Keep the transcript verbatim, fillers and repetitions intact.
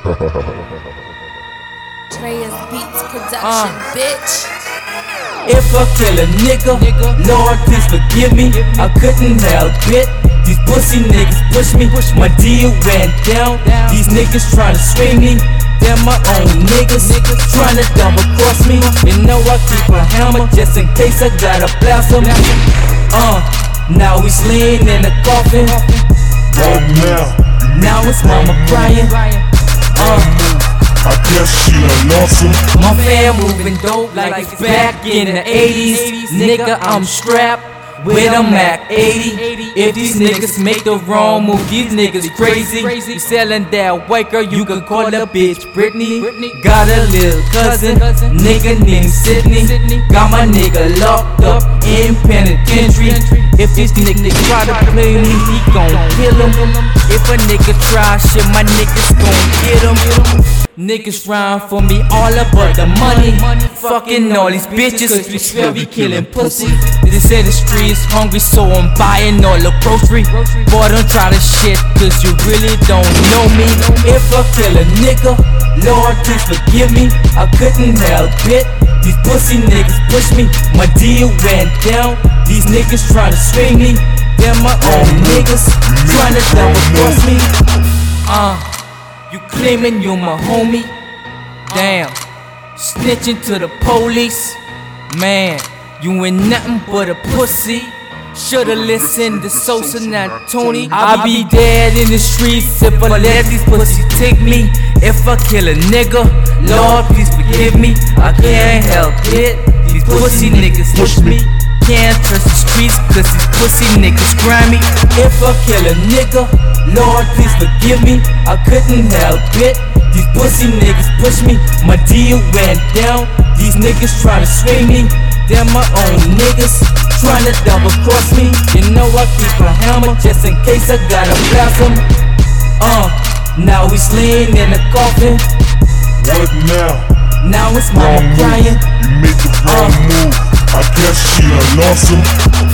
Drea's Beats production, uh. bitch. If I kill a nigga, Lord please forgive me. I couldn't help it. These pussy niggas push me. My deal went down. These niggas tryna swing me. They're my own niggas tryna double cross me. You know I keep a hammer just in case I gotta blast them. Uh, now he's laying in the coffin. Right now, now it's mama crying. Uh. I guess she done lost him. My fam moving dope like it's back in the eighties. Nigga, I'm strapped with a Mac eighty. If these niggas make the wrong move, these niggas crazy. You selling that white girl, you can call her bitch Britney. Got a little cousin, nigga named Sydney. Got my nigga locked up in penitentiary. If this nigga try to play me, he gon' kill him. If a nigga try shit, my niggas gon' get him. Niggas rhyme for me all about the money. Fucking all these bitches, we swear we killing pussy. They say the streets hungry, so I'm buying all the grocery. Boy, don't try to shit, cause you really don't know me. If I kill a nigga, Lord please forgive me. I couldn't help it. These pussy niggas push me. My deal went down. These niggas tryna swing me. They're my own niggas tryna double cross me. Uh You claiming you my homie? Damn, snitching to the police. Man, you ain't nothing but a pussy. Shoulda listened to Sosa, not Tony. I'll be dead in the streets if I let these pussies take me. If I kill a nigga, Lord please forgive me. I can't help it, these pussy niggas push me. Can't trust the streets cause these pussy niggas grimy. If I kill a nigga, Lord please forgive me. I couldn't help it. These pussy niggas push me. My deal went down. These niggas tryna swing me. They're my own niggas tryna double cross me. You know I keep a hammer just in case I gotta blast him. Uh, now he's laying in the coffin. What now? Now it's mama crying. You made the wrong uh, move. I guess she done lost him.